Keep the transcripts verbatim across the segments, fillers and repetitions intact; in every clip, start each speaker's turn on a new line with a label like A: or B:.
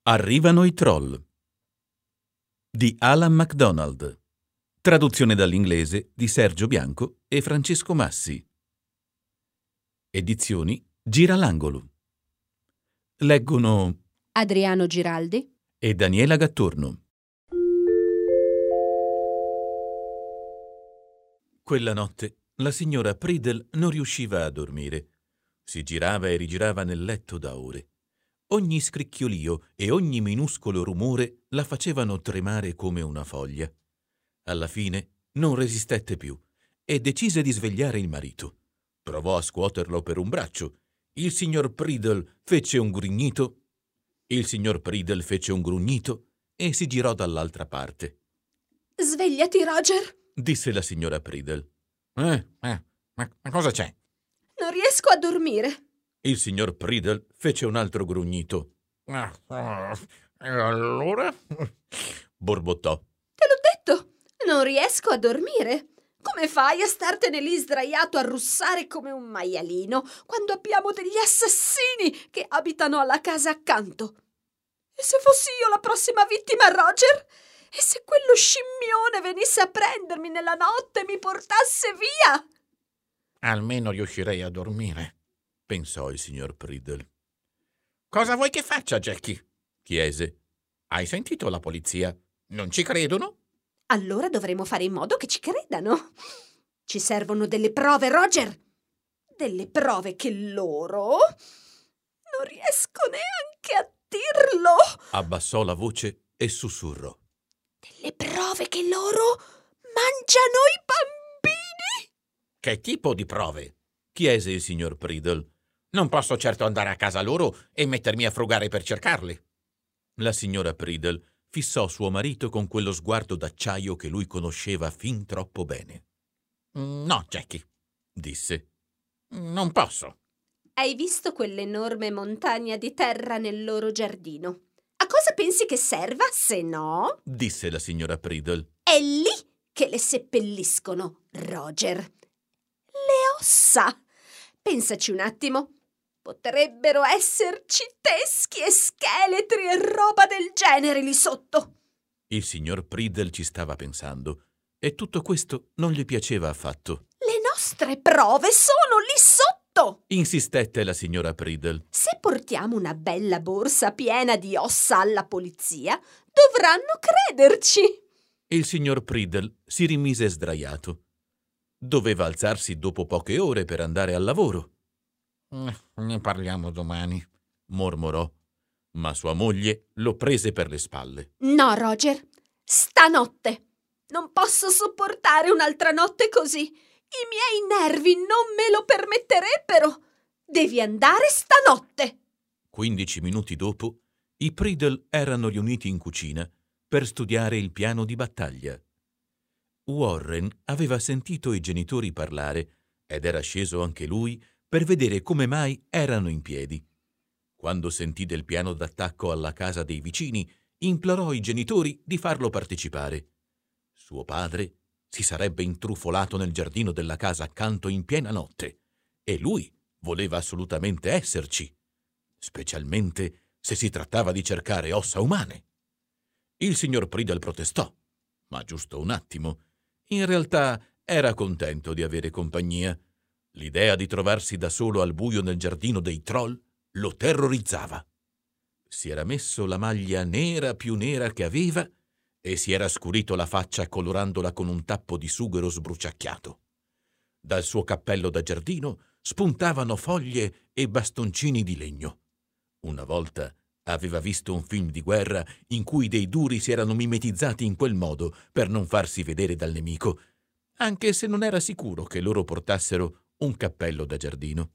A: Arrivano i troll di Alan MacDonald, traduzione dall'inglese di Sergio Bianco e Francesco Massi. Edizioni Giralangolo. Leggono
B: Adriano Giraldi
A: e Daniela Gattorno. Quella notte la signora Pridel non riusciva a dormire. Si girava e rigirava nel letto da ore. Ogni scricchiolio e ogni minuscolo rumore la facevano tremare come una foglia. Alla fine non resistette più e decise di svegliare il marito. Provò a scuoterlo per un braccio. Il signor Pridel fece un grugnito. Il signor Pridel fece un grugnito e si girò dall'altra parte.
B: Svegliati, Roger!
A: Disse la signora Pridel.
C: Eh, eh, ma, ma cosa c'è?
B: Non riesco a dormire.
A: Il signor Pridel fece un altro grugnito.
C: Ah, ah, e allora?
A: Borbottò.
B: Te l'ho detto, non riesco a dormire. Come fai a startene lì sdraiato a russare come un maialino quando abbiamo degli assassini che abitano alla casa accanto? E se fossi io la prossima vittima, Roger? E se quello scimmione venisse a prendermi nella notte e mi portasse via?
C: Almeno riuscirei a dormire,
A: pensò il signor Pridel.
C: Cosa vuoi che faccia, Jackie?
A: Chiese.
C: Hai sentito la polizia? Non ci credono?
B: Allora dovremo fare in modo che ci credano. Ci servono delle prove, Roger. Delle prove che loro non riesco neanche a dirlo.
A: Abbassò la voce e sussurrò.
B: Delle prove che loro mangiano i bambini.
C: Che tipo di prove?
A: Chiese il signor Pridel.
C: Non posso certo andare a casa loro e mettermi a frugare per cercarli.
A: La signora Pridel fissò suo marito con quello sguardo d'acciaio che lui conosceva fin troppo bene.
C: No, Jackie,
A: disse.
C: Non posso.
B: Hai visto quell'enorme montagna di terra nel loro giardino? A cosa pensi che serva, se no?
A: Disse la signora Pridel.
B: È lì che le seppelliscono, Roger. Le ossa. Pensaci un attimo. Potrebbero esserci teschi e scheletri e roba del genere lì sotto.
A: Il signor Pridel ci stava pensando e tutto questo non gli piaceva affatto.
B: Le nostre prove sono lì sotto,
A: insistette la signora Pridel.
B: Se portiamo una bella borsa piena di ossa alla polizia, dovranno crederci.
A: Il signor Pridel si rimise sdraiato. Doveva alzarsi dopo poche ore per andare al lavoro.
C: Ne parliamo domani,
A: mormorò, ma sua moglie lo prese per le spalle.
B: No, Roger, stanotte. Non posso sopportare un'altra notte così. I miei nervi non me lo permetterebbero. Devi andare stanotte.
A: Quindici minuti dopo, i Pridel erano riuniti in cucina per studiare il piano di battaglia. Warren aveva sentito i genitori parlare ed era sceso anche lui per vedere come mai erano in piedi. Quando sentì del piano d'attacco alla casa dei vicini, implorò i genitori di farlo partecipare. Suo padre si sarebbe intrufolato nel giardino della casa accanto in piena notte e lui voleva assolutamente esserci, specialmente se si trattava di cercare ossa umane. Il signor Pridel protestò, ma giusto un attimo. In realtà era contento di avere compagnia. L'idea di trovarsi da solo al buio nel giardino dei troll lo terrorizzava. Si era messo la maglia nera più nera che aveva e si era scurito la faccia colorandola con un tappo di sughero sbruciacchiato. Dal suo cappello da giardino spuntavano foglie e bastoncini di legno. Una volta aveva visto un film di guerra in cui dei duri si erano mimetizzati in quel modo per non farsi vedere dal nemico, anche se non era sicuro che loro portassero un cappello da giardino.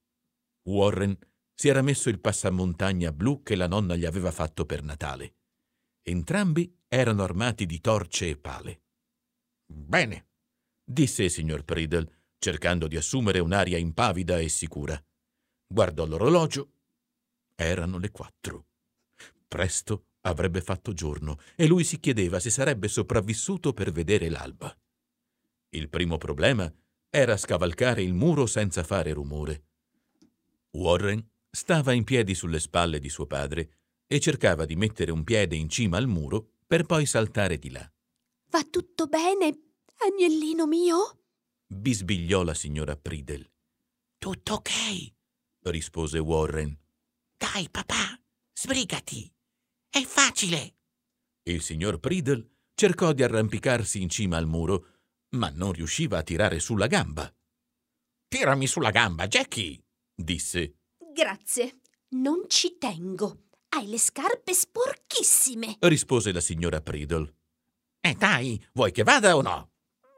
A: Warren si era messo il passamontagna blu che la nonna gli aveva fatto per Natale. Entrambi erano armati di torce e pale.
C: Bene,
A: disse il signor Pridel, cercando di assumere un'aria impavida e sicura. Guardò l'orologio. Erano le quattro. Presto avrebbe fatto giorno e lui si chiedeva se sarebbe sopravvissuto per vedere l'alba. Il primo problema era scavalcare il muro senza fare rumore. Warren stava in piedi sulle spalle di suo padre e cercava di mettere un piede in cima al muro per poi saltare di là.
B: Va tutto bene, agnellino mio?
A: Bisbigliò la signora Pridel.
C: Tutto ok,
A: Rispose Warren.
C: dai papà, sbrigati, è facile.
A: Il signor Pridel cercò di arrampicarsi in cima al muro, ma non riusciva a tirare sulla gamba.
C: Tirami sulla gamba, Jackie,
A: Disse.
B: Grazie, non ci tengo. Hai le scarpe sporchissime.
A: Rispose la signora Pridel.
C: E dai, vuoi che vada o no?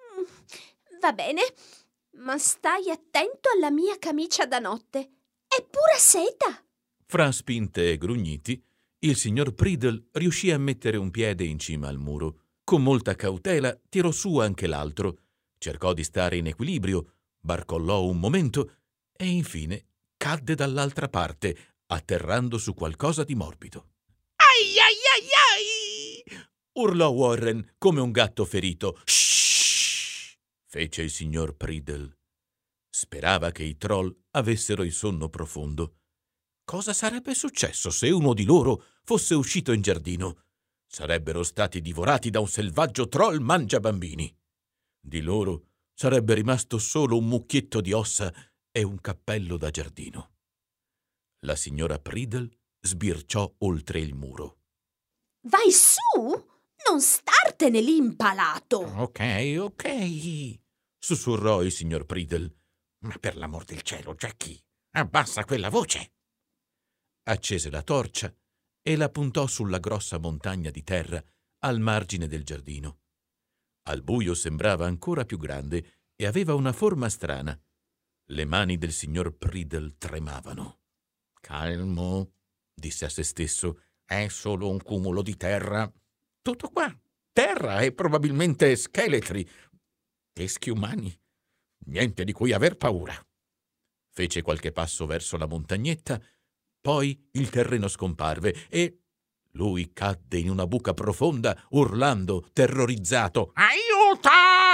B: Va bene, ma stai attento alla mia camicia da notte. È pura seta.
A: Fra spinte e grugniti, il signor Pridel riuscì a mettere un piede in cima al muro. Con molta cautela tirò su anche l'altro, cercò di stare in equilibrio, barcollò un momento e infine cadde dall'altra parte, atterrando su qualcosa di morbido.
C: Ai ai ai ai!
A: Urlò Warren come un gatto ferito. Shhh! Fece il signor Pridel. Sperava che i troll avessero il sonno profondo. Cosa sarebbe successo se uno di loro fosse uscito in giardino? Sarebbero stati divorati da un selvaggio troll mangiabambini. Di loro sarebbe rimasto solo un mucchietto di ossa e un cappello da giardino. La signora Pridel sbirciò oltre il muro.
B: Vai su! Non startene lì impalato!
C: Ok, ok,
A: Sussurrò il signor Pridel.
C: ma per l'amor del cielo, Jackie, abbassa quella voce.
A: Accese la torcia e la puntò sulla grossa montagna di terra al margine del giardino. Al buio sembrava ancora più grande e aveva una forma strana. Le mani del signor Pridel tremavano.
C: Calmo,
A: Disse a se stesso.
C: è solo un cumulo di terra. Tutto qua, terra e probabilmente scheletri, teschi umani. Niente di cui aver paura.
A: Fece qualche passo verso la montagnetta, poi il terreno scomparve e lui cadde in una buca profonda, urlando, terrorizzato.
C: Aiuto!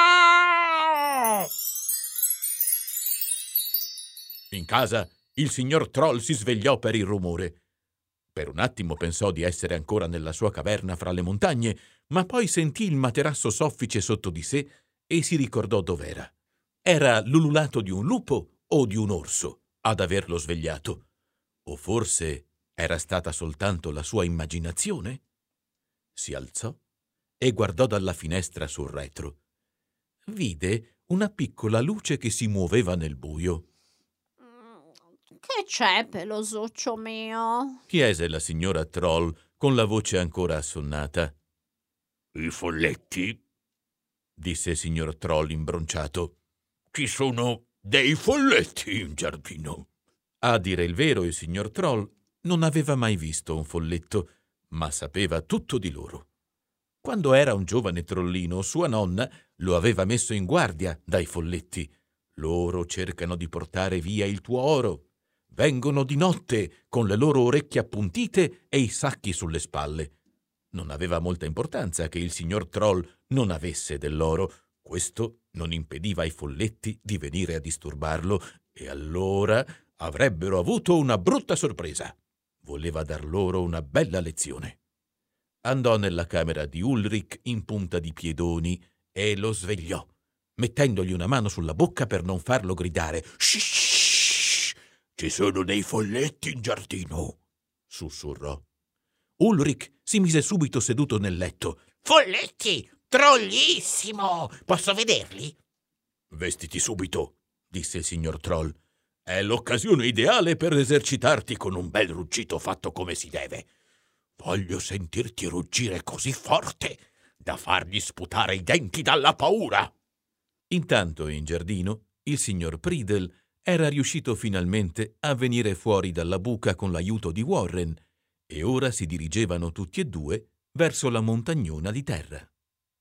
A: In casa il signor Troll si svegliò per il rumore. Per un attimo pensò di essere ancora nella sua caverna fra le montagne, ma poi sentì il materasso soffice sotto di sé e si ricordò dov'era. Era l'ululato di un lupo o di un orso ad averlo svegliato. O forse era stata soltanto la sua immaginazione? Si alzò e guardò dalla finestra sul retro. Vide una piccola luce che si muoveva nel buio.
B: Che c'è, pelosuccio mio?
A: Chiese la signora Troll con la voce ancora assonnata.
C: I folletti?
A: Disse il signor Troll imbronciato.
C: Ci sono dei folletti in giardino.
A: A dire il vero, il signor Troll non aveva mai visto un folletto, ma sapeva tutto di loro. Quando era un giovane trollino, sua nonna lo aveva messo in guardia dai folletti. Loro cercano di portare via il tuo oro. Vengono di notte con le loro orecchie appuntite e i sacchi sulle spalle. Non aveva molta importanza che il signor Troll non avesse dell'oro. Questo non impediva ai folletti di venire a disturbarlo e allora avrebbero avuto una brutta sorpresa. Voleva dar loro una bella lezione. Andò nella camera di Ulrich in punta di piedoni e lo svegliò, mettendogli una mano sulla bocca per non farlo gridare.
C: Shh, ci sono dei folletti in giardino,
A: sussurrò. Ulrich si mise subito seduto nel letto.
C: Folletti, trollissimo! Posso vederli?
A: Vestiti subito, disse il signor Troll. È l'occasione ideale per esercitarti con un bel ruggito fatto come si deve.
C: Voglio sentirti ruggire così forte da fargli sputare i denti dalla paura.
A: Intanto in giardino il signor Pridel era riuscito finalmente a venire fuori dalla buca con l'aiuto di Warren e ora si dirigevano tutti e due verso la montagnona di terra.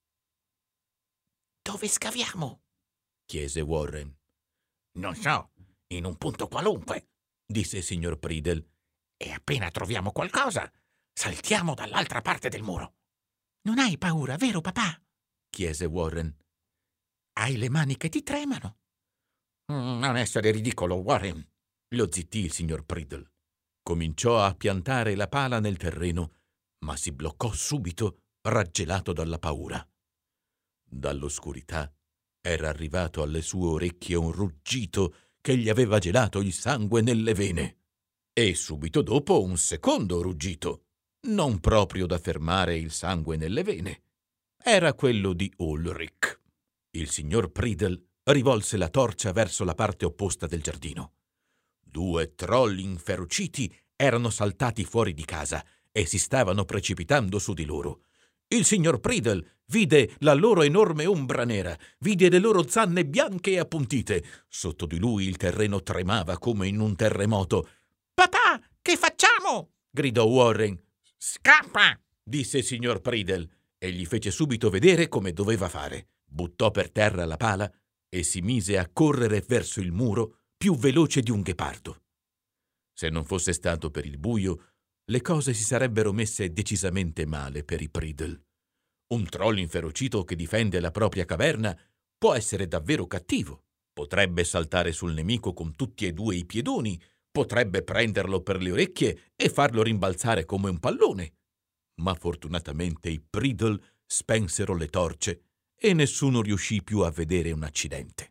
C: Dove scaviamo?
A: Chiese Warren.
C: Non so, in un punto qualunque,
A: disse il signor Pridel.
C: E appena troviamo qualcosa, saltiamo dall'altra parte del muro. Non hai paura, vero papà?
A: Chiese Warren.
C: Hai le mani che ti tremano. Mm, non essere ridicolo, Warren,
A: lo zittì il signor Pridel. Cominciò a piantare la pala nel terreno, ma si bloccò subito, raggelato dalla paura. Dall'oscurità era arrivato alle sue orecchie un ruggito che gli aveva gelato il sangue nelle vene. E subito dopo un secondo ruggito, non proprio da fermare il sangue nelle vene. Era quello di Ulrich. Il signor Priddle rivolse la torcia verso la parte opposta del giardino. Due trolli inferociti erano saltati fuori di casa e si stavano precipitando su di loro. Il signor Priddle vide la loro enorme ombra nera, vide le loro zanne bianche e appuntite. Sotto di lui il terreno tremava come in un terremoto. «Papà, che facciamo?» gridò Warren.
C: «Scappa!»
A: disse il signor Priddle e gli fece subito vedere come doveva fare. Buttò per terra la pala e si mise a correre verso il muro più veloce di un ghepardo. Se non fosse stato per il buio, le cose si sarebbero messe decisamente male per i Priddle. Un troll inferocito che difende la propria caverna può essere davvero cattivo. Potrebbe saltare sul nemico con tutti e due i piedoni, potrebbe prenderlo per le orecchie e farlo rimbalzare come un pallone. Ma fortunatamente i Priddle spensero le torce e nessuno riuscì più a vedere un accidente.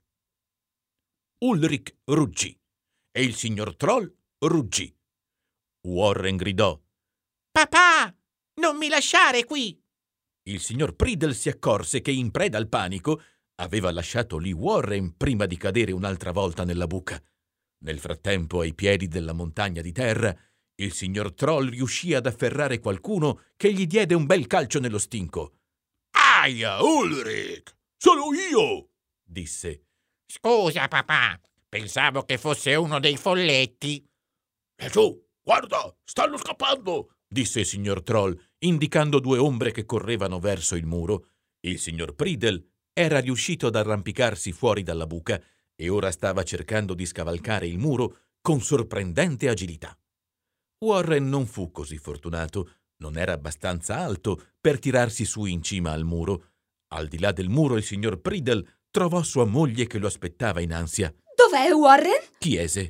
A: Ulrich ruggì e il signor Troll ruggì. Warren gridò: «Papà, non mi lasciare qui!» Il signor Priddle si accorse che, in preda al panico, aveva lasciato lì Warren prima di cadere un'altra volta nella buca. Nel frattempo, ai piedi della montagna di terra, il signor Troll riuscì ad afferrare qualcuno che gli diede un bel calcio nello stinco.
C: «Aia, Ulrich! Sono io!»
A: disse.
C: «Scusa, papà, pensavo che fosse uno dei folletti». «Laggiù, guarda, stanno scappando!»
A: disse il signor Troll, indicando due ombre che correvano verso il muro. Il signor Priddle era riuscito ad arrampicarsi fuori dalla buca e ora stava cercando di scavalcare il muro con sorprendente agilità. Warren non fu così fortunato, non era abbastanza alto per tirarsi su in cima al muro. Al di là del muro il signor Priddle trovò sua moglie che lo aspettava in ansia.
B: «Dov'è Warren?»
A: chiese.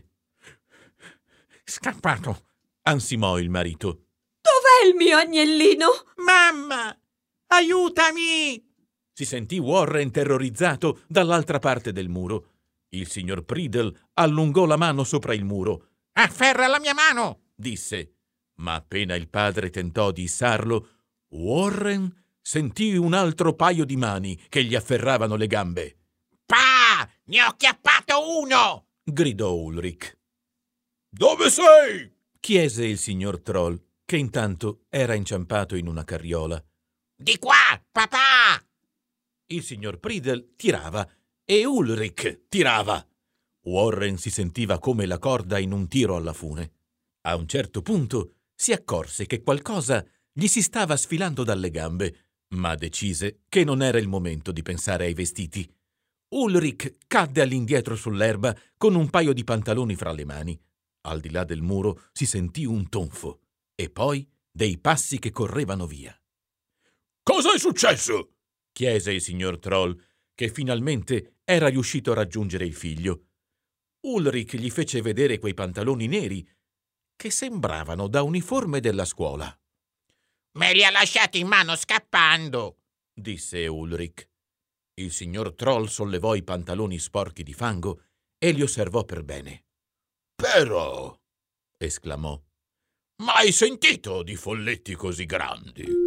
C: «Scappato»,
A: ansimò il marito.
B: «Dov'è il mio agnellino?»
C: «Mamma, aiutami!»
A: Si sentì Warren terrorizzato dall'altra parte del muro. Il signor Priddle allungò la mano sopra il muro.
C: «Afferra la mia mano!»
A: disse. Ma appena il padre tentò di issarlo, Warren sentì un altro paio di mani che gli afferravano le gambe.
C: «Pa! Ne ho chiappato uno!»
A: gridò Ulrich.
C: «Dove sei?»
A: chiese il signor Troll, che intanto era inciampato in una carriola.
C: «Di qua, papà!»
A: Il signor Priddle tirava e Ulrich tirava. Warren si sentiva come la corda in un tiro alla fune. A un certo punto si accorse che qualcosa gli si stava sfilando dalle gambe, ma decise che non era il momento di pensare ai vestiti. Ulrich cadde all'indietro sull'erba con un paio di pantaloni fra le mani. Al di là del muro si sentì un tonfo e poi dei passi che correvano via.
C: «Cosa è successo?»
A: chiese il signor Troll, che finalmente era riuscito a raggiungere il figlio. Ulrich gli fece vedere quei pantaloni neri che sembravano da uniforme della scuola.
C: «Me li ha lasciati in mano scappando»,
A: disse Ulrich. Il signor Troll sollevò i pantaloni sporchi di fango e li osservò per bene.
C: «Però»,
A: esclamò,
C: «mai sentito di folletti così grandi?»